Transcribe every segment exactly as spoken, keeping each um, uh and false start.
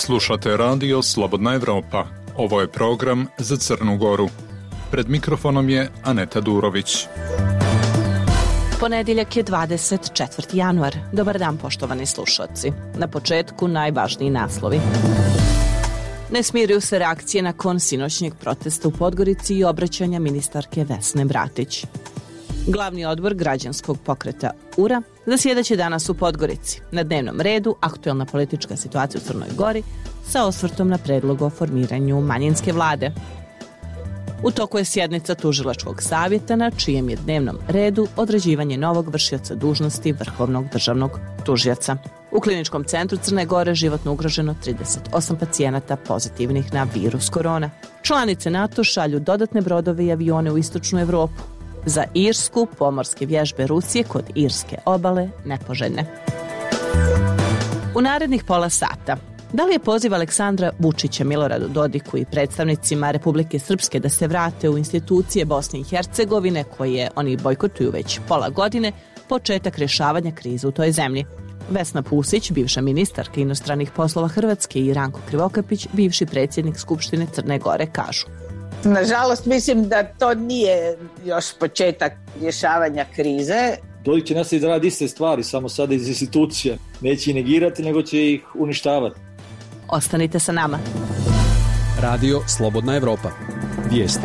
Slušate radio Slobodna Evropa. Ovo je program za Crnu Goru. Pred mikrofonom je Aneta Durović. Ponedjeljak je dvadeset četvrti januar. Dobar dan, poštovani slušalci. Na početku najvažniji naslovi. Ne smiruju se reakcije nakon sinoćnjeg protesta u Podgorici i obraćanja ministarke Vesne Bratić. Glavni odbor građanskog pokreta U R A zasjedaće danas u Podgorici. Na dnevnom redu aktuelna politička situacija u Crnoj Gori sa osvrtom na predlog o formiranju manjinske vlade. U toku je sjednica tužilačkog savjeta na čijem je dnevnom redu određivanje novog vršioca dužnosti Vrhovnog državnog tužioca. U kliničkom centru Crne Gore životno ugroženo trideset osam pacijenata pozitivnih na virus korona. Članice NATO šalju dodatne brodove i avione u istočnu Evropu. Za Irsku pomorske vježbe Rusije kod Irske obale nepoželjne. U narednih pola sata. Da li je poziv Aleksandra Vučića Miloradu Dodiku i predstavnicima Republike Srpske da se vrate u institucije Bosne i Hercegovine, koje oni bojkotuju već pola godine, početak rješavanja krize u toj zemlji? Vesna Pusić, bivša ministarka inostranih poslova Hrvatske, i Ranko Krivokapić, bivši predsjednik Skupštine Crne Gore, kažu: Nažalost, mislim da to nije još početak rješavanja krize. Dodik će nastaviti da radi iste stvari, samo sada iz institucija. Neće ih negirati, nego će ih uništavati. Ostanite sa nama. Radio Slobodna Evropa. Vijesti.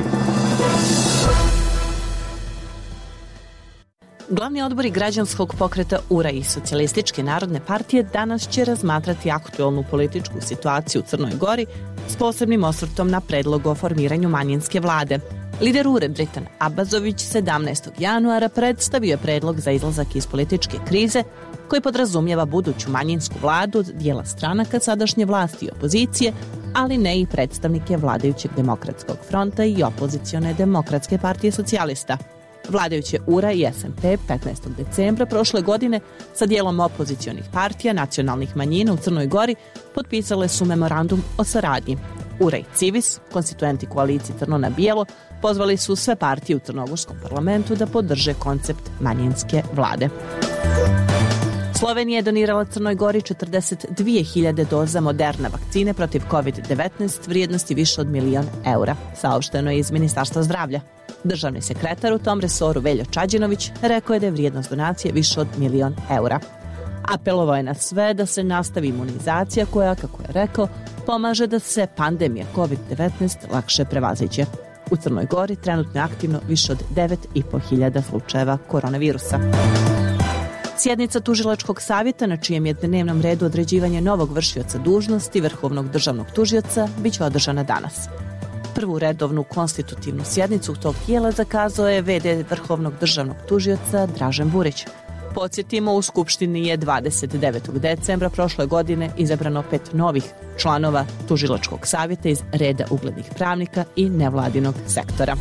Glavni odbori građanskog pokreta U R A i Socijalističke narodne partije danas će razmatrati aktuelnu političku situaciju u Crnoj Gori s posebnim osvrtom na predlog o formiranju manjinske vlade. Lider U R A Dritan Abazović sedamnaestog januara predstavio je predlog za izlazak iz političke krize koji podrazumijeva buduću manjinsku vladu od dijela stranaka sadašnje vlasti i opozicije, ali ne i predstavnike vladajućeg Demokratskog fronta i opozicione Demokratske partije socijalista. Vladajuće U R A i S N P petnaestog decembra prošle godine sa dijelom opozicionih partija nacionalnih manjina u Crnoj Gori potpisale su memorandum o saradnji. U R A i Civis, konstituenti koalicije Crno na bijelo, pozvali su sve partije u crnogorskom parlamentu da podrže koncept manjinske vlade. Slovenija je donirala Crnoj Gori četrdeset dvije hiljade doza Moderna vakcine protiv kovid devetnaest vrijednosti više od milion eura, saopšteno je iz Ministarstva zdravlja. Državni sekretar u tom resoru Veljo Čađinović rekao je da je vrijednost donacije više od milion eura. Apelovao je na sve da se nastavi imunizacija koja, kako je rekao, pomaže da se pandemija kovid devetnaest lakše prevaziđe. U Crnoj Gori trenutno je aktivno više od devet i po hiljada slučajeva koronavirusa. Sjednica tužilačkog savjeta na čijem je dnevnom redu određivanje novog vršioca dužnosti Vrhovnog državnog tužioca biće održana danas. Prvu redovnu konstitutivnu sjednicu tog tijela zakazao je ve de Vrhovnog državnog tužioca Dražen Burić. Podsjetimo, u Skupštini je dvadeset devetog decembra prošle godine izabrano pet novih članova tužilačkog savjeta iz reda uglednih pravnika i nevladinog sektora.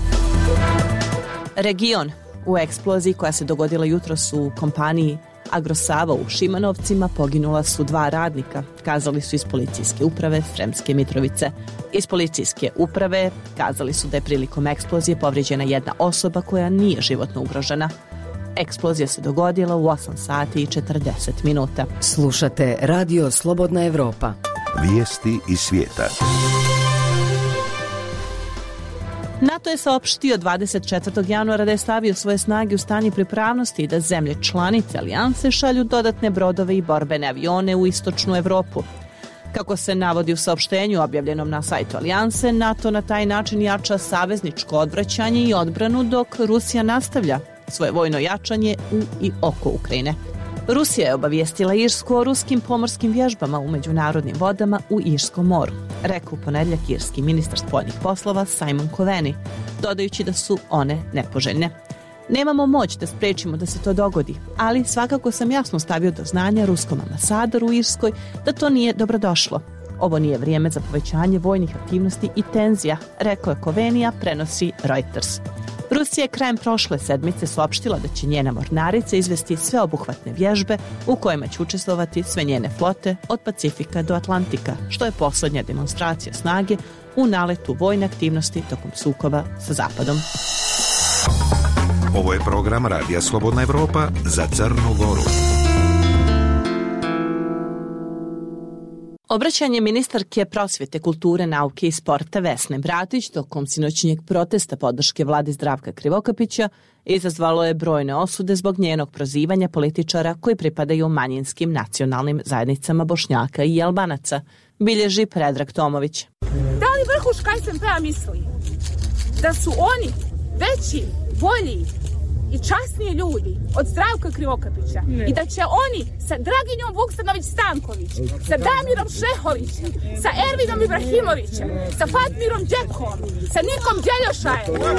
Region. U eksploziji koja se dogodila jutros u kompaniji Agrosava u Šimanovcima poginula su dva radnika, kazali su iz policijske uprave Sremske Mitrovice. Iz policijske uprave kazali su da je prilikom eksplozije povrijeđena jedna osoba koja nije životno ugrožena. Eksplozija se dogodila u osam sati i četrdeset minuta. Slušate Radio Slobodna Evropa. Vijesti iz svijeta. NATO je saopštio dvadeset četvrtog januara da je stavio svoje snage u stanje pripravnosti i da zemlje članice alijanse šalju dodatne brodove i borbene avione u istočnu Evropu. Kako se navodi u saopštenju objavljenom na sajtu alijanse, NATO na taj način jača savezničko odvraćanje i odbranu dok Rusija nastavlja svoje vojno jačanje u i oko Ukrajine. Rusija je obavijestila Irsku o ruskim pomorskim vježbama u međunarodnim vodama u Irskom moru, rekao u ponedjeljak irski ministar spoljnih poslova Simon Coveney, dodajući da su one nepoželjne. Nemamo moć da spriječimo da se to dogodi, ali svakako sam jasno stavio do znanja ruskom ambasadoru u Irskoj da to nije dobrodošlo. Ovo nije vrijeme za povećanje vojnih aktivnosti i tenzija, rekao je Coveney, prenosi Reuters. Rusija je krajem prošle sedmice saopštila da će njena mornarica izvesti sveobuhvatne vježbe u kojima će učestvovati sve njene flote od Pacifika do Atlantika, što je posljednja demonstracija snage u naletu vojne aktivnosti tokom sukoba sa Zapadom. Ovo je program Radija Slobodna Evropa za Crnu Goru. Obraćanje ministarke prosvjete, kulture, nauke i sporta Vesne Bratić tokom sinoćnjeg protesta podrške vladi Zdravka Krivokapića izazvalo je brojne osude zbog njenog prozivanja političara koji pripadaju manjinskim nacionalnim zajednicama Bošnjaka i Albanaca, bilježi Predrag Tomović. Da li vrhuška es en pe-a misli da su oni veći, bolji i časniji ljudi od Zdravka Krivokapića ne. I da će oni sa Draginjom Vuksanović-Stanković, sa Damirom Šehovićem, sa Ervinom Ibrahimovićem, sa Fatmirom Đekom, sa Nikom Đeljošajem,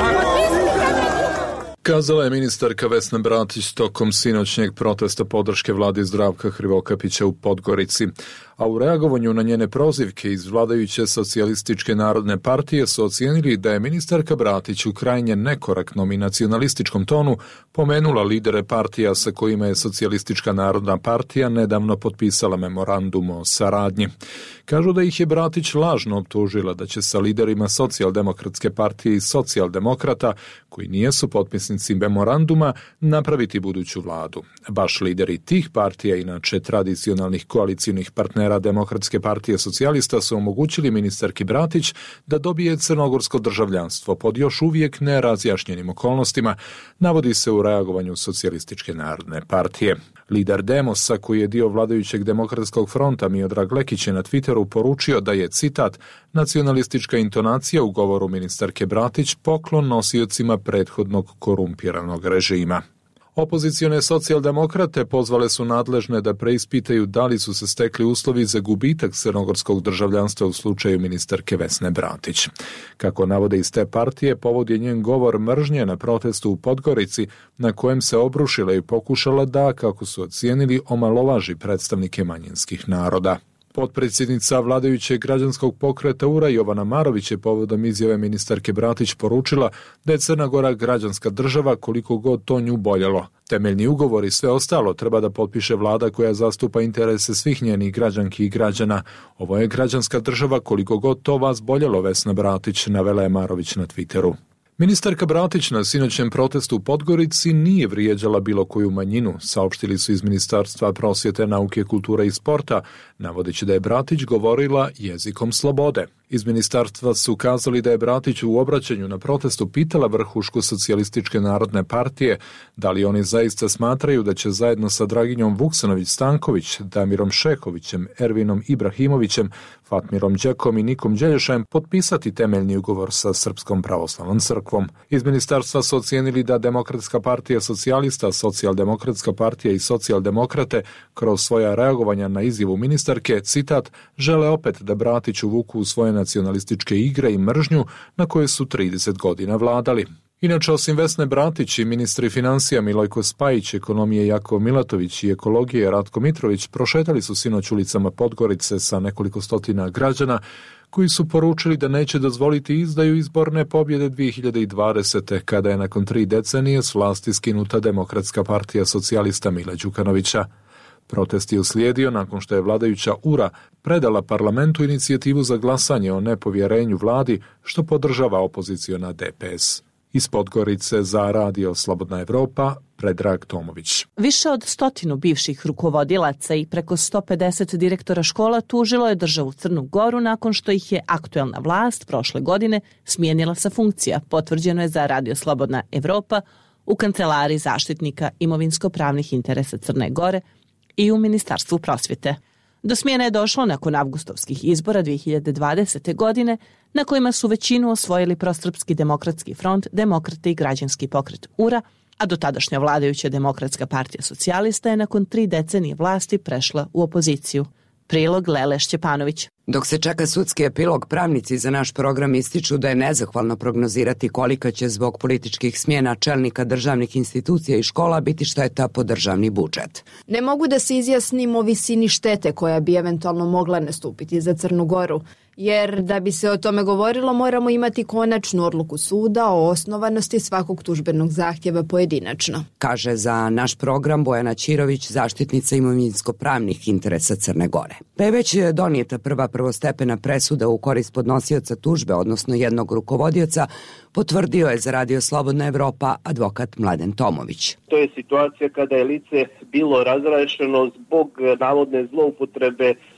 kazala je ministarka Vesna Bratić tokom sinoćnjeg protesta podrške vladi Zdravka Krivokapića u Podgorici. A u reagovanju na njene prozivke iz vladajuće socijalističke narodne partije su ocijenili da je ministarka Bratić u krajnje nekorektnom i nacionalističkom tonu pomenula lidere partija sa kojima je socijalistička narodna partija nedavno potpisala memorandum o saradnji. Kažu da ih je Bratić lažno optužila da će sa liderima socijaldemokratske partije i socijaldemokrata, koji nijesu potpisnici memoranduma, napraviti buduću vladu. Baš lideri tih partija, inače tradicionalnih koalicijnih partnera Demokratske partije socijalista, su omogućili ministarki Bratić da dobije crnogorsko državljanstvo pod još uvijek nerazjašnjenim okolnostima, navodi se u reagovanju socijalističke narodne partije. Lider Demosa, koji je dio vladajućeg Demokratskog fronta, Miodrag Lekić, je na Twitteru poručio da je, citat, nacionalistička intonacija u govoru ministarke Bratić poklon nosiocima prethodnog korumpiranog režima. Opozicione socijaldemokrate pozvale su nadležne da preispitaju da li su se stekli uslovi za gubitak crnogorskog državljanstva u slučaju ministarke Vesne Bratić. Kako navode iz te partije, povod je njen govor mržnje na protestu u Podgorici, na kojem se obrušila i pokušala da, kako su ocijenili, omalovaži predstavnike manjinskih naroda. Potpredsjednica vladajućeg građanskog pokreta U R A Jovana Marović je povodom izjave ministarke Bratić poručila da je Crna Gora građanska država koliko god to nju boljelo. Temeljni ugovor i sve ostalo treba da potpiše vlada koja zastupa interese svih njenih građanki i građana. Ovo je građanska država koliko god to vas boljelo, Vesna Bratić, navela je Marović na Twitteru. Ministarka Bratić na sinoćem protestu u Podgorici nije vrijeđala bilo koju manjinu, saopštili su iz Ministarstva prosvjete, nauke, kulture i sporta, navodeći da je Bratić govorila jezikom slobode. Iz ministarstva su kazali da je Bratić u obraćanju na protestu pitala vrhušku socijalističke narodne partije da li oni zaista smatraju da će zajedno sa Draginjom Vuksanović-Stanković, Damirom Šehovićem, Ervinom Ibrahimovićem, Fatmirom Đekom i Nikom Đeljošajem potpisati temeljni ugovor sa Srpskom pravoslavnom crkvom. Iz ministarstva su ocijenili da Demokratska partija socijalista, Socijaldemokratska partija i socijaldemokrate kroz svoja reagovanja na izjavu ministarke, citat, žele opet da Bratić uvuku u svoje nacionalističke igre i mržnju na koje su trideset godina vladali. Inače, osim Vesne Bratić i ministri financija Milojko Spajić, ekonomije Jakov Milatović i ekologije Ratko Mitrović prošetali su sinoć ulicama Podgorice sa nekoliko stotina građana koji su poručili da neće dozvoliti izdaju izborne pobjede dvije hiljade dvadesete. kada je nakon tri decenije s vlasti skinuta Demokratska partija socijalista Mila Đukanovića. Protest je uslijedio nakon što je vladajuća U R A predala parlamentu inicijativu za glasanje o nepovjerenju vladi, što podržava opoziciona D P S. Iz Podgorice za Radio Slobodna Evropa, Predrag Tomović. Više od stotinu bivših rukovodilaca i preko sto pedeset direktora škola tužilo je državu Crnu Goru nakon što ih je aktuelna vlast prošle godine smijenila sa funkcija, potvrđeno je za Radio Slobodna Evropa u Kancelariji zaštitnika imovinsko-pravnih interesa Crne Gore i u Ministarstvu prosvjete. Do smjene je došlo nakon avgustovskih izbora dvije hiljade dvadesete. godine, na kojima su većinu osvojili Prosrpski demokratski front, Demokrate i građanski pokret U R A, a dotadašnja vladajuća Demokratska partija socijalista je nakon tri decenije vlasti prešla u opoziciju. Prilog Lele Šćepanović. Dok se čeka sudski epilog, pravnici za naš program ističu da je nezahvalno prognozirati kolika će zbog političkih smjena čelnika državnih institucija i škola biti šteta po državni budžet. Ne mogu da se izjasnim o visini štete koja bi eventualno mogla nastupiti za Crnu Goru, jer da bi se o tome govorilo moramo imati konačnu odluku suda o osnovanosti svakog tužbenog zahtjeva pojedinačno. Kaže za naš program Bojana Ćirović, zaštitnica imovinsko-pravnih interesa Crne Gore. Pa je već donijeta prva prvostepena presuda u korist podnosioca tužbe, odnosno jednog rukovodioca, potvrdio je za Radio Slobodna Evropa advokat Mladen Tomović. To je situacija kada je lice bilo razrešeno zbog navodne zloupotrebe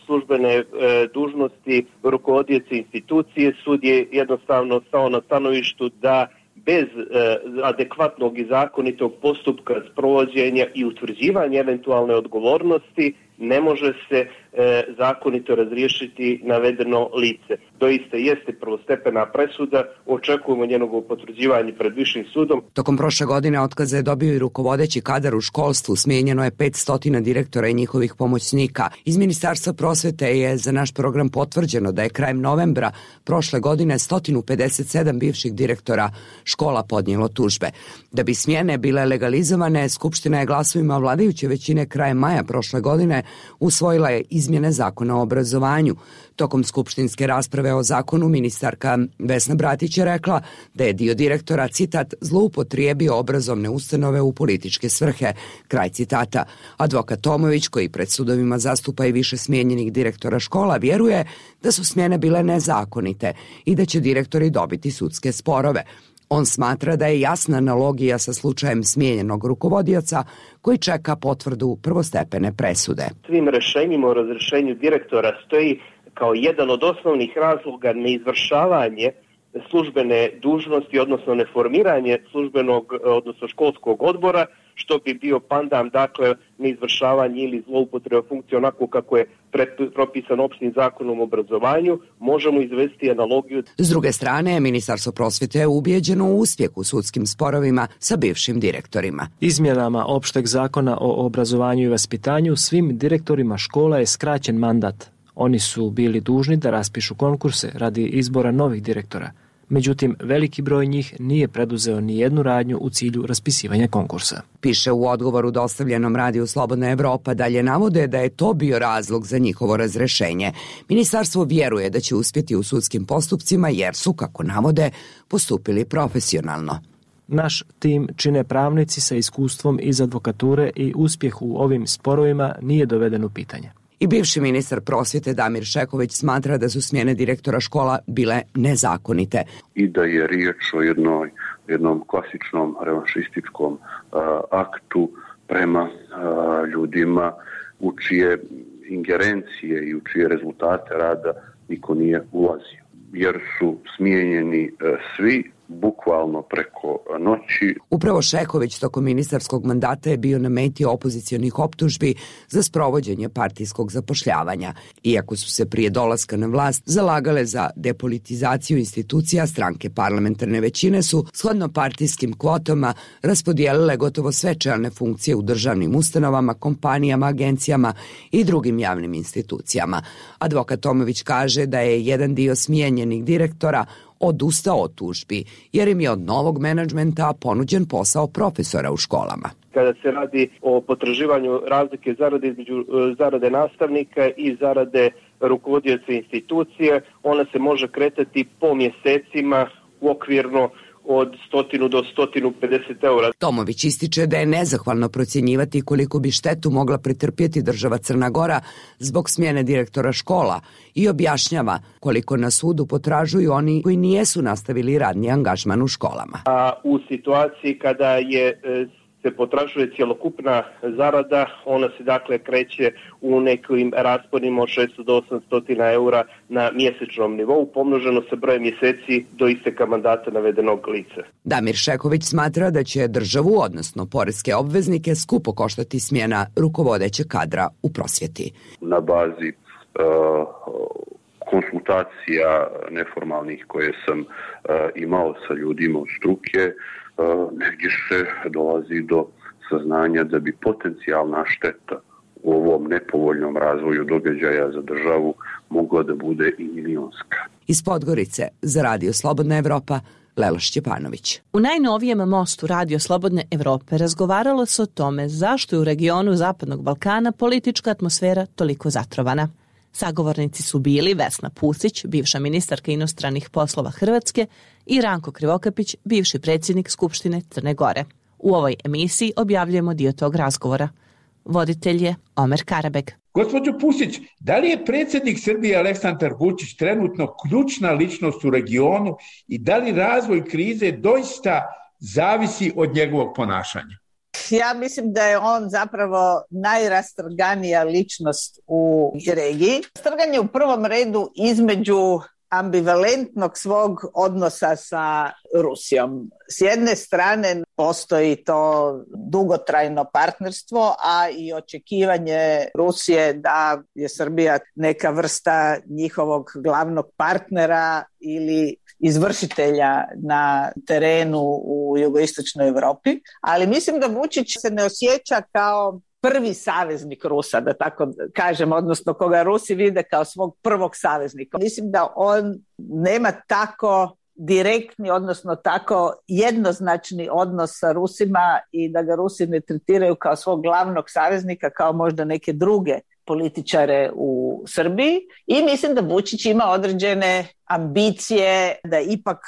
službene e, dužnosti rukovodioci institucije. Sud je jednostavno stao na stanovištu da bez e, adekvatnog i zakonitog postupka sprovođenja i utvrđivanja eventualne odgovornosti ne može se e, zakonito razriješiti navedeno lice. Doista jeste prvostepena presuda, očekujemo njegovo potvrđivanje pred višim sudom. Tokom prošle godine otkaze je dobio i rukovodeći kadar u školstvu, smijenjeno je petsto direktora i njihovih pomoćnika. Iz Ministarstva prosvete je za naš program potvrđeno da je krajem novembra prošle godine sto pedeset sedam bivših direktora škola podnijelo tužbe. Da bi smjene bile legalizovane, Skupština je glasovima vladajuće većine krajem maja prošle godine usvojila je izmjene zakona o obrazovanju. Tokom skupštinske rasprave o zakonu ministarka Vesna Bratić je rekla da je dio direktora, citat, zloupotrijebio obrazovne ustanove u političke svrhe, kraj citata. Advokat Tomović, koji pred sudovima zastupa i više smijenjenih direktora škola, vjeruje da su smjene bile nezakonite i da će direktori dobiti sudske sporove. On smatra da je jasna analogija sa slučajem smijenjenog rukovodioca koji čeka potvrdu prvostepene presude. Svim rešenjima o razrešenju direktora stoji kao jedan od osnovnih razloga neizvršavanje službene dužnosti, odnosno neformiranje službenog, odnosno školskog odbora, što bi bio pandam, dakle, neizvršavanje ili zloupotreba funkcije onako kako je propisan opštim zakonom o obrazovanju. Možemo izvesti analogiju. S druge strane, Ministarstvo prosvete je ubijeđeno u uspjeh u sudskim sporovima sa bivšim direktorima. Izmjenama opšteg zakona o obrazovanju i vaspitanju svim direktorima škola je skraćen mandat. Oni su bili dužni da raspišu konkurse radi izbora novih direktora. Međutim, veliki broj njih nije preduzeo ni jednu radnju u cilju raspisivanja konkursa. Piše u odgovoru dostavljenom Radiju Slobodna Evropa, dalje navode da je to bio razlog za njihovo razrešenje. Ministarstvo vjeruje da će uspjeti u sudskim postupcima jer su, kako navode, postupili profesionalno. Naš tim čine pravnici sa iskustvom iz advokature i uspjeh u ovim sporovima nije doveden u pitanje. I bivši ministar prosvjete Damir Šeković smatra da su smjene direktora škola bile nezakonite. I da je riječ o jednoj, jednom klasičnom revanšističkom uh, aktu prema uh, ljudima u čije ingerencije i u čije rezultate rada niko nije ulazio. Jer su smijenjeni uh, svi, bukvalno preko noći. Upravo Šeković tokom ministarskog mandata je bio na meti opozicionih optužbi za sprovođenje partijskog zapošljavanja. Iako su se prije dolaska na vlast zalagale za depolitizaciju institucija, stranke parlamentarne većine su shodno partijskim kvotama raspodijelile gotovo sve čelne funkcije u državnim ustanovama, kompanijama, agencijama i drugim javnim institucijama. Advokat Tomović kaže da je jedan dio smijenjenih direktora odustao od tužbi, jer im je od novog menadžmenta ponuđen posao profesora u školama. Kada se radi o potraživanju razlike zarade između zarade nastavnika i zarade rukovodioca institucije, ona se može kretati po mjesecima u okvirno od stotinu do stotinu pedeset eura. Tomović ističe da je nezahvalno procjenjivati koliko bi štetu mogla pretrpjeti država Crna Gora zbog smjene direktora škola i objašnjava koliko na sudu potražuju oni koji nijesu nastavili radni angažman u školama. A u situaciji kada je se potražuje cjelokupna zarada, ona se dakle kreće u nekim rasponima od šesto do osamsto eura na mjesečnom nivou, pomnoženo sa brojem mjeseci do isteka mandata navedenog lica. Damir Šeković smatra da će državu, odnosno poreske obveznike, skupo koštati smjena rukovodećeg kadra u prosvjeti. Na bazi uh, konsultacija neformalnih koje sam uh, imao sa ljudima od struke, Uh, negdje se dolazi do saznanja da bi potencijalna šteta u ovom nepovoljnom razvoju događaja za državu mogla da bude i milionska. Iz Podgorice za Radio Slobodna Evropa, Lela Šćepanović. U najnovijem mostu Radio Slobodne Evrope razgovaralo se o tome zašto je u regionu Zapadnog Balkana politička atmosfera toliko zatrovana. Sagovornici su bili Vesna Pusić, bivša ministarka inostranih poslova Hrvatske, i Ranko Krivokapić, bivši predsjednik Skupštine Crne Gore. U ovoj emisiji objavljujemo dio tog razgovora. Voditelj je Omer Karabeg. Gospođo Pusić, da li je predsjednik Srbije Aleksandar Vučić trenutno ključna ličnost u regionu i da li razvoj krize doista zavisi od njegovog ponašanja? ja mislim da je on zapravo najrastrganija ličnost u regiji. Strganje u prvom redu između ambivalentnog svog odnosa sa Rusijom. S jedne strane postoji to dugotrajno partnerstvo, a i očekivanje Rusije da je Srbija neka vrsta njihovog glavnog partnera ili izvršitelja na terenu u jugoistočnoj Europi, ali mislim da Vučić se ne osjeća kao prvi saveznik Rusa, da tako kažem, odnosno koga Rusi vide kao svog prvog saveznika. Mislim da on nema tako direktni, odnosno tako jednoznačni odnos sa Rusima i da ga Rusi ne tretiraju kao svog glavnog saveznika, kao možda neke druge političare u Srbiji. I mislim da Vučić ima određene ambicije da ipak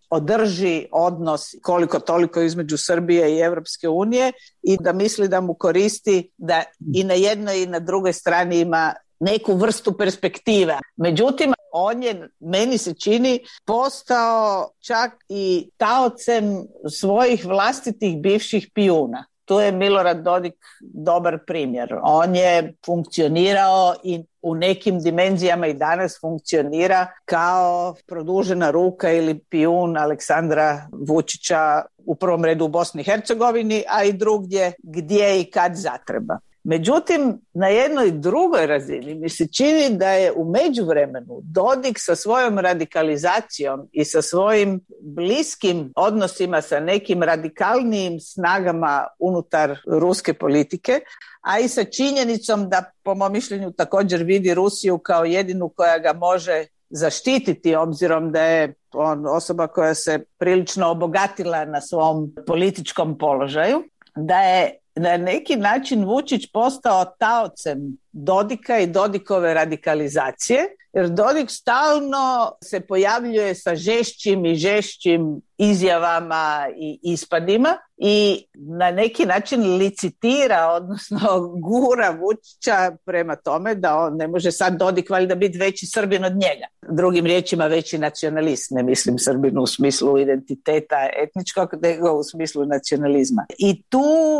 održi odnos koliko toliko između Srbije i Europske unije i da misli da mu koristi da i na jednoj i na drugoj strani ima neku vrstu perspektive. Međutim, on je, meni se čini, postao čak i taocem svojih vlastitih bivših pijuna. Tu je Milorad Dodik dobar primjer. On je funkcionirao i u nekim dimenzijama i danas funkcionira kao produžena ruka ili pijun Aleksandra Vučića, u prvom redu u Bosni i Hercegovini, a i drugdje gdje i kad zatreba. Međutim, na jednoj drugoj razini mi se čini da je u međuvremenu Dodik sa svojom radikalizacijom i sa svojim bliskim odnosima sa nekim radikalnijim snagama unutar ruske politike, a i sa činjenicom da, po mom mišljenju, također vidi Rusiju kao jedinu koja ga može zaštititi, obzirom da je on osoba koja se prilično obogatila na svom političkom položaju, da je na neki način Vučić postao taocem Dodika i Dodikove radikalizacije, jer Dodik stalno se pojavljuje sa žešćim i žešćim izjavama i ispadima i na neki način licitira, odnosno gura Vučića prema tome da on ne može sad Dodik valjda biti veći Srbin od njega. Drugim riječima veći nacionalist, ne mislim Srbinu u smislu identiteta etničkog, nego u smislu nacionalizma. I tu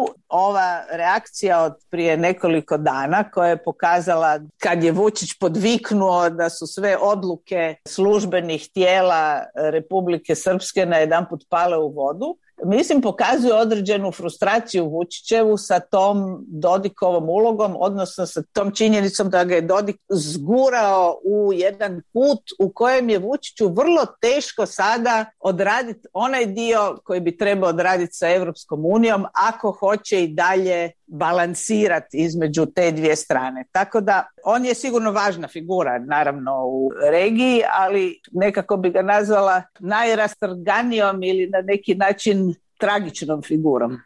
ova reakcija od prije nekoliko dana koja je pokazala kad je Vučić podviknuo da su sve odluke službenih tijela Republike Srpske na jedanput pale u vodu, mislim pokazuje određenu frustraciju Vučićevu sa tom Dodikovom ulogom, odnosno sa tom činjenicom da ga je Dodik zgurao u jedan put u kojem je Vučiću vrlo teško sada odraditi onaj dio koji bi trebao odraditi sa Europskom unijom ako hoće i dalje balansirati između te dvije strane. Tako da on je sigurno važna figura, naravno, u regiji, ali nekako bi ga nazvala najrastrganijom ili na neki način tragičnom figurom.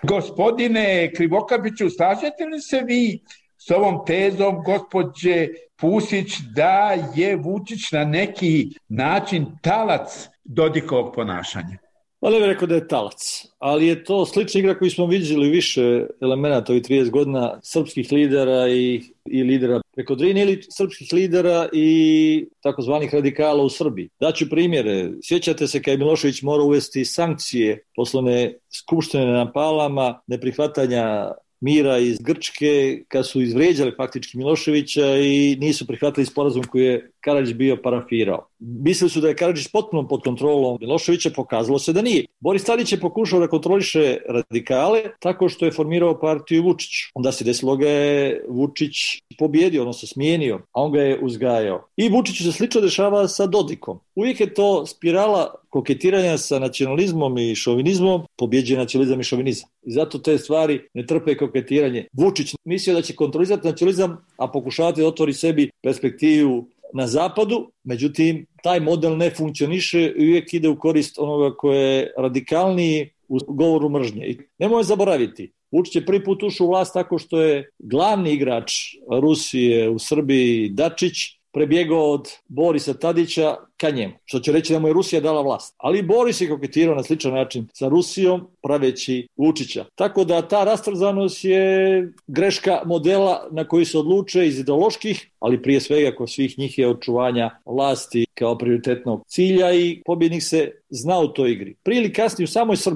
Gospodine Krivokapiću, slažete li se vi s ovom tezom gospođe Pusić da je Vučić na neki način talac Dodikovog ponašanja? Pa ne bih rekao da je talac, ali je to slična igra koju smo vidjeli više elemenata ovih trideset godina srpskih lidera i, i lidera preko Drine ili srpskih lidera i takozvanih radikala u Srbiji. Daću primjere. Sjećate se kad je Milošević morao uvesti sankcije poslane skupštine na Palama, neprihvatanja mira iz Grčke, kad su izvrijeđali faktički Miloševića i nisu prihvatili sporazum koji je Karadžić bio parafirao. Mislili su da je Karadžić potpuno pod kontrolom Miloševića, pokazalo se da nije. Boris Tadić je pokušao da kontroliše radikale tako što je formirao partiju Vučić. Onda se desilo ga je Vučić pobjedio, odnosno smijenio, a on ga je uzgajao. I Vučiću se slično dešava sa Dodikom. Uvijek je to spirala koketiranja sa nacionalizmom i šovinizmom, pobjeđuje nacionalizam i šovinizam. I zato te stvari ne trpe koketiranje. Vučić mislio da će kontrolizati nacionalizam, a pokušavati da otvori sebi perspektivu na zapadu, međutim, taj model ne funkcioniše i uvijek ide u korist onoga koje je radikalniji u govoru mržnje. I nemoj zaboraviti, Vučić je prvi put ušao u vlast tako što je glavni igrač Rusije u Srbiji, Dačić, prebjegao od Borisa Tadića ka njemu, što će reći da mu je Rusija dala vlast. Ali Boris je koketirao na sličan način sa Rusijom, praveći Vučića. Tako da ta rastrzanost je greška modela na koji se odluče iz ideoloških, ali prije svega kod svih njih je očuvanja vlasti kao prioritetnog cilja i pobjednik se zna u toj igri. Prije ili kasnije u samoj Srbiji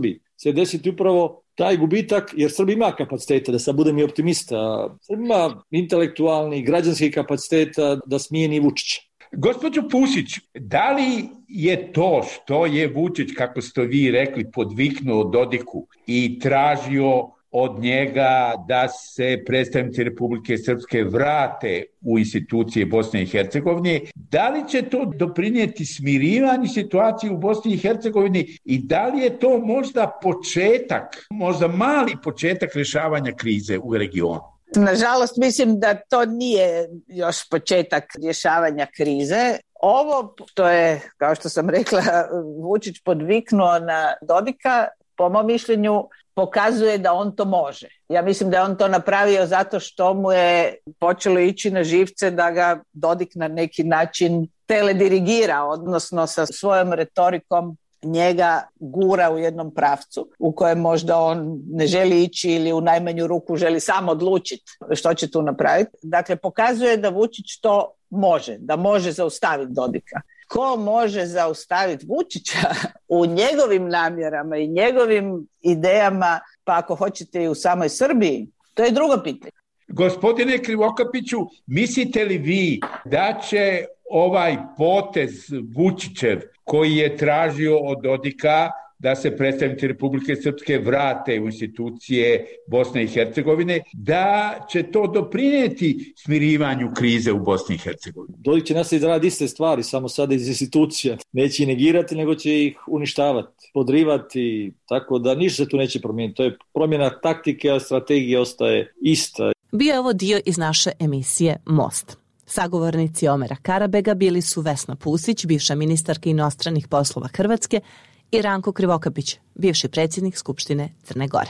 se desiti upravo taj gubitak, jer Srbija ima kapaciteta, da sad budem i optimista, Srbija ima intelektualni i građanski kapaciteta da smijeni Vučića. Gospođo Pusić, da li je to što je Vučić, kako ste vi rekli, podviknuo Dodiku i tražio od njega da se predstavnici Republike Srpske vrate u institucije Bosne i Hercegovine, da li će to doprinijeti smirivanju situacije u Bosni i Hercegovini i da li je to možda početak, možda mali početak rješavanja krize u regionu? Nažalost, mislim da to nije još početak rješavanja krize. Ovo što je, kao što sam rekla, Vučić podviknuo na Dodika, po mom mišljenju, pokazuje da on to može. Ja mislim da je on to napravio zato što mu je počelo ići na živce da ga Dodik na neki način teledirigira, odnosno sa svojom retorikom njega gura u jednom pravcu u kojem možda on ne želi ići ili u najmanju ruku želi sam odlučiti što će tu napraviti. Dakle, pokazuje da Vučić to može, da može zaustaviti Dodika. Ko može zaustaviti Vučića u njegovim namjerama i njegovim idejama, pa ako hoćete i u samoj Srbiji, to je drugo pitanje. Gospodine Krivokapiću, mislite li vi da će ovaj potez Vučićev koji je tražio od Dodika da se predstavnici Republike Srpske vrate u institucije Bosne i Hercegovine, da će to doprinijeti smirivanju krize u Bosni i Hercegovini? Dodik će nastaviti raditi iste stvari, samo sada iz institucija. Neće ih negirati, nego će ih uništavati, podrivati, tako da ništa se tu neće promijeniti. To je promjena taktike, a strategija ostaje ista. Bio je ovo dio iz naše emisije Most. Sagovornici Omera Karabega bili su Vesna Pusić, bivša ministarka inostranih poslova Hrvatske, i Ranko Krivokapić, bivši predsjednik Skupštine Crne Gore.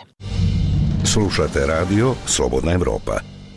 Slušate radio Slobodna Evropa.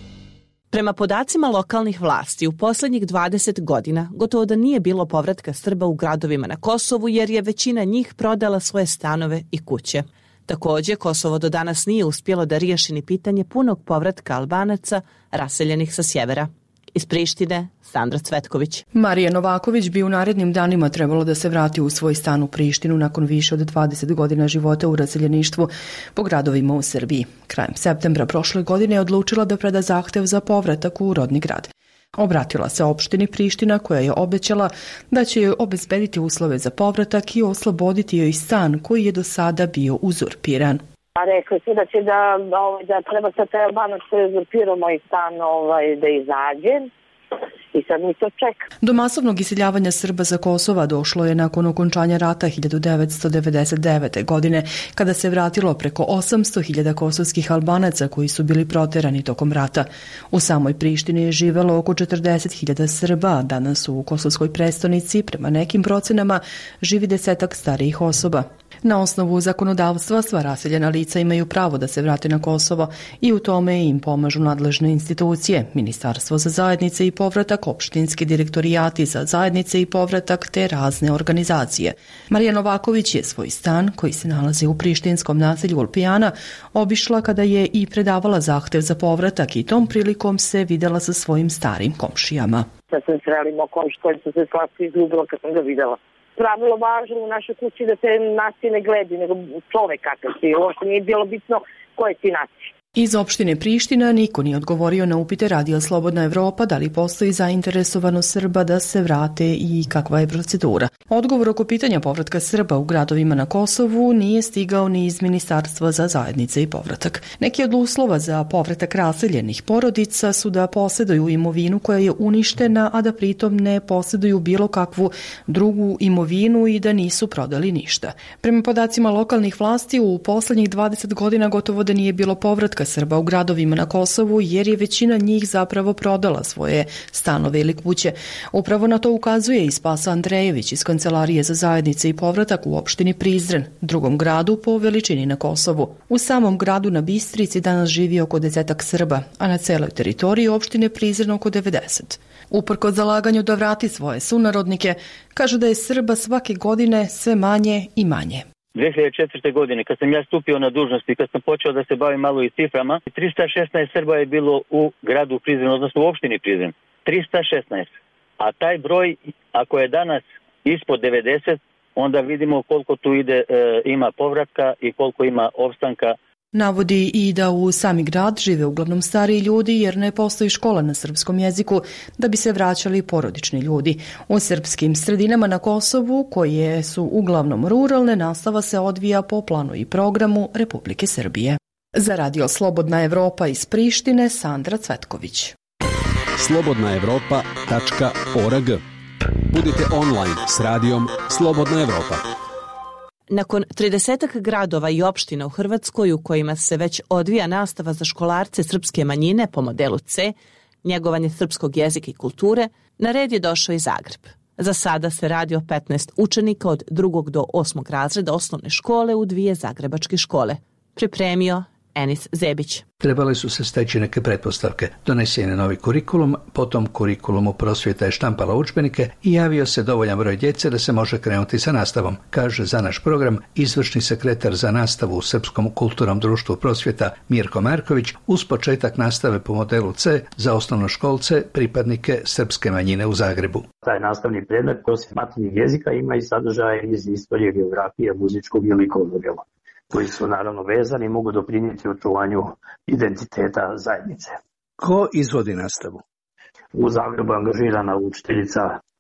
Prema podacima lokalnih vlasti, u posljednjih dvadeset godina gotovo da nije bilo povratka Srba u gradovima na Kosovu, jer je većina njih prodala svoje stanove i kuće. Također, Kosovo do danas nije uspjelo da riješi ni pitanje punog povratka Albanaca raseljenih sa sjevera. Iz Prištine, Sandra Cvetković. Marija Novaković bi u narednim danima trebalo da se vrati u svoj stan u Prištinu nakon više od dvadeset godina života u raseljeništvu po gradovima u Srbiji. Krajem septembra prošle godine je odlučila da preda zahtev za povratak u rodni grad. Obratila se opštini Priština koja je obećala da će joj obezbediti uslove za povratak i osloboditi joj stan koji je do sada bio uzurpiran. A rekli su da će da, ovaj, da treba sa taj Albanac što je uzurpirao moj stan ovaj, da izađe i sad mi to čeka. Do masovnog iseljavanja Srba sa Kosova došlo je nakon okončanja rata hiljadu devetsto devedeset devete. godine, kada se vratilo preko osamsto hiljada kosovskih Albanaca koji su bili proterani tokom rata. U samoj Prištini je živelo oko četrdeset hiljada Srba, a danas u kosovskoj prestonici, prema nekim procenama, živi desetak starijih osoba. Na osnovu zakonodavstva sva raseljena lica imaju pravo da se vrate na Kosovo i u tome im pomažu nadležne institucije, Ministarstvo za zajednice i povratak, opštinski direktorijati za zajednice i povratak te razne organizacije. Marija Novaković je svoj stan, koji se nalazi u prištinskom naselju Ulpijana, obišla kada je i predavala zahtev za povratak i tom prilikom se videla sa svojim starim komšijama. Sad sam srelimo komš koji su se slatko izgubila kad sam ga videla. Pravilo važno u našoj kući da te nacije ne gledi, nego čovek kakav si. Ovo što nije bilo bitno koje ti nacije. Iz opštine Priština niko nije odgovorio na upite Radio Slobodna Evropa da li postoji zainteresovanost Srba da se vrate i kakva je procedura. Odgovor oko pitanja povratka Srba u gradovima na Kosovu nije stigao ni iz Ministarstva za zajednice i povratak. Neki od uslova za povratak raseljenih porodica su da posjeduju imovinu koja je uništena, a da pritom ne posjeduju bilo kakvu drugu imovinu i da nisu prodali ništa. Prema podacima lokalnih vlasti, u poslednjih dvadeset godina gotovo da nije bilo povratka Srba u gradovima na Kosovu, jer je većina njih zapravo prodala svoje stanove ili kuće. Upravo na to ukazuje i Spasa Andrejević iz Kancelarije za zajednice i povratak u opštini Prizren, drugom gradu po veličini na Kosovu. U samom gradu na Bistrici danas živi oko desetak Srba, a na celoj teritoriji opštine Prizren oko devedeset. Uprkos zalaganju da vrati svoje sunarodnike, kaže da je Srba svake godine sve manje i manje. dve hiljade četvrte. godine, kad sam ja stupio na dužnost i kad sam počeo da se bavim malo i ciframa, trista šesnaest Srba je bilo u gradu Prizren, odnosno u opštini Prizren. trista šesnaest. A taj broj, ako je danas ispod devedeset, onda vidimo koliko tu ide, e, ima povratka i koliko ima opstanka. Navodi i da u sami grad žive uglavnom stariji ljudi jer ne postoji škola na srpskom jeziku da bi se vraćali porodični ljudi. U srpskim sredinama na Kosovu, koje su uglavnom ruralne, nastava se odvija po planu i programu Republike Srbije. Za Radio Slobodna Evropa iz Prištine, Sandra Cvetković. slobodna evropa tačka org. Budite online s radijom Slobodna Evropa. Nakon tridesetak gradova i opština u Hrvatskoj u kojima se već odvija nastava za školarce srpske manjine po modelu C, njegovanje srpskog jezika i kulture, na red je došao i Zagreb. Za sada se radi o petnaest učenika od drugog do osmog razreda osnovne škole u dvije zagrebačke škole. Pripremio Enis Zebić. Trebale su se steći neke pretpostavke. Donesen je novi kurikulum, potom kurikulumu prosvjeta je štampala udžbenike i javio se dovoljan broj djece da se može krenuti sa nastavom, kaže za naš program izvršni sekretar za nastavu u Srpskom kulturnom društvu prosvjeta Mirko Marković uz početak nastave po modelu C za osnovnoškolce, pripadnike srpske manjine u Zagrebu. Taj nastavni predmet prosvjet maternjeg jezika ima i sadržaje iz istorije, geografije, muzičkog i likovnog djela, koji su naravno vezani i mogu doprinijeti očuvanju identiteta zajednice. Ko izvodi nastavu? U Zagrebu je angažirana učiteljica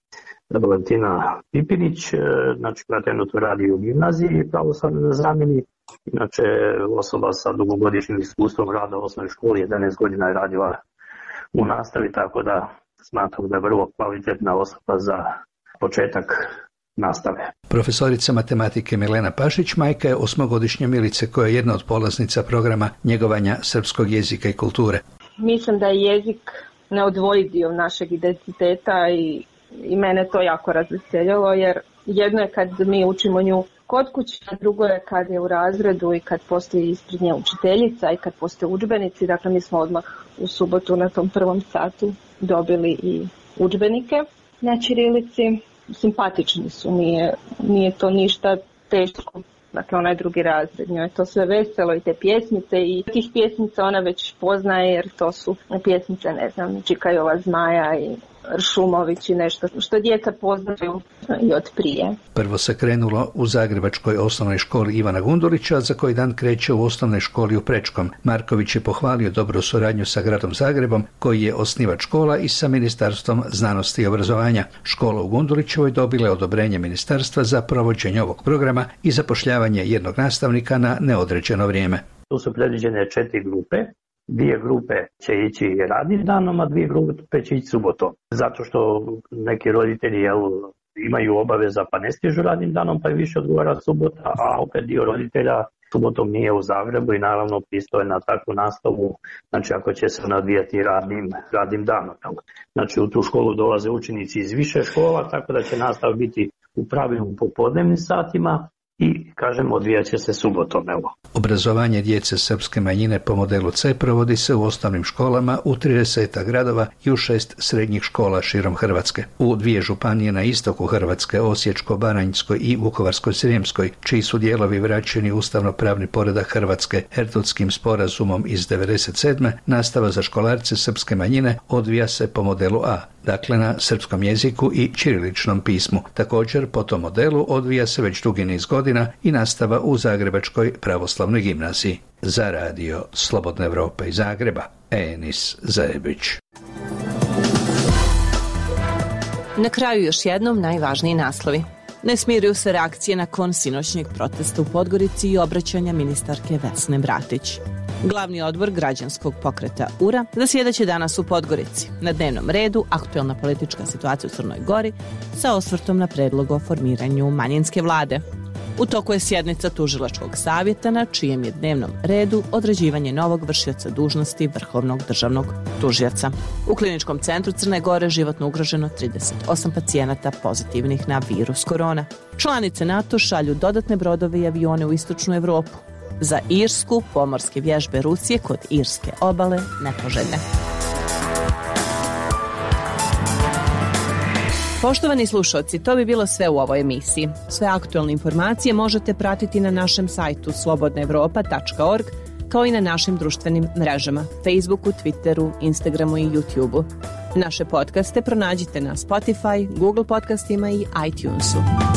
Valentina Pipinić, znači koja trenutno radi u gimnaziji pravoslavne na zamjeni. Inače, osoba sa dugogodišnjim iskustvom rada u osnovnoj školi, jedanaest godina je radila u nastavi, tako da smatram da je vrlo kvalitetna osoba za početak nastave. Profesorica matematike Milena Pašić majka je osmogodišnje Milice koja je jedna od polaznica programa njegovanja srpskog jezika i kulture. Mislim da je jezik neodvojiv dio našeg identiteta i, i mene to jako razveseljalo jer jedno je kad mi učimo nju kod kuće, a drugo je kad je u razredu i kad postoji ispred nje učiteljica i kad postoje udžbenici. Dakle, mi smo odmah u subotu na tom prvom satu dobili i udžbenike na ćirilici. Simpatični su, nije, nije to ništa teško, dakle onaj drugi razred, njoj je to sve veselo i te pjesmice i tih pjesmica ona već poznaje jer to su pjesmice, ne znam, Čikajova zmaja i Ršumović i nešto što djeca poznaju i od prije. Prvo se krenulo u zagrebačkoj osnovnoj školi Ivana Gundulića, za koji dan kreće u osnovnoj školi u Prečkom. Marković je pohvalio dobru suradnju sa gradom Zagrebom, koji je osnivač škola, i sa Ministarstvom znanosti i obrazovanja. Škola u Gundulićevoj dobila je odobrenje ministarstva za provođenje ovog programa i zapošljavanje jednog nastavnika na neodređeno vrijeme. Tu su predviđene četiri grupe. Dvije grupe će ići radnim danom, a dvije grupe će ići subotom. Zato što neki roditelji jel, imaju obaveza pa ne stižu radnim danom, pa i više odgovara subota, a opet dio roditelja subotom nije u Zagrebu i naravno pristoje na takvu nastavu, znači ako će se nadvijati radnim, radnim danom. Znači u tu školu dolaze učenici iz više škola, tako da će nastava biti u pravilu u popodnevnim satima, i, kažem, odvijat će se subotom. Evo. Obrazovanje djece srpske manjine po modelu C provodi se u osnovnim školama u trideset gradova i u šest srednjih škola širom Hrvatske. U dvije županije na istoku Hrvatske, Osječko-baranjskoj i Vukovarsko-srijemskoj, čiji su dijelovi vraćeni u ustavno-pravni poredak Hrvatske Erdutskim sporazumom iz devedeset sedme. nastava za školarce srpske manjine odvija se po modelu A, dakle na srpskom jeziku i ćiriličnom pismu. Također po tom modelu odvija se već dugi niz godina i nastava u Zagrebačkoj pravoslavnoj gimnaziji. Za radio Slobodna Evropa iz Zagreba, Enis Zebić. Na kraju još jednom najvažniji naslovi. Ne smiruju se reakcije nakon sinoćnjeg protesta u Podgorici i obraćanja ministarke Vesne Bratić. Glavni odbor građanskog pokreta U R A zasjedaće danas u Podgorici. Na dnevnom redu aktuelna politička situacija u Crnoj Gori sa osvrtom na predlog o formiranju manjinske vlade. U toku je sjednica tužilačkog savjeta na čijem je dnevnom redu određivanje novog vršioca dužnosti vrhovnog državnog tužioca. U kliničkom centru Crne Gore životno ugroženo trideset osam pacijenata pozitivnih na virus korona. Članice NATO šalju dodatne brodove i avione u istočnu Evropu. Za Irsku pomorske vježbe Rusije kod irske obale nepoželjne. Poštovani slušalci, to bi bilo sve u ovoj emisiji. Sve aktualne informacije možete pratiti na našem sajtu slobodna evropa tačka org, kao i na našim društvenim mrežama, Facebooku, Twitteru, Instagramu i YouTubeu. Naše podcaste pronađite na Spotify, Google podcastima i iTunesu.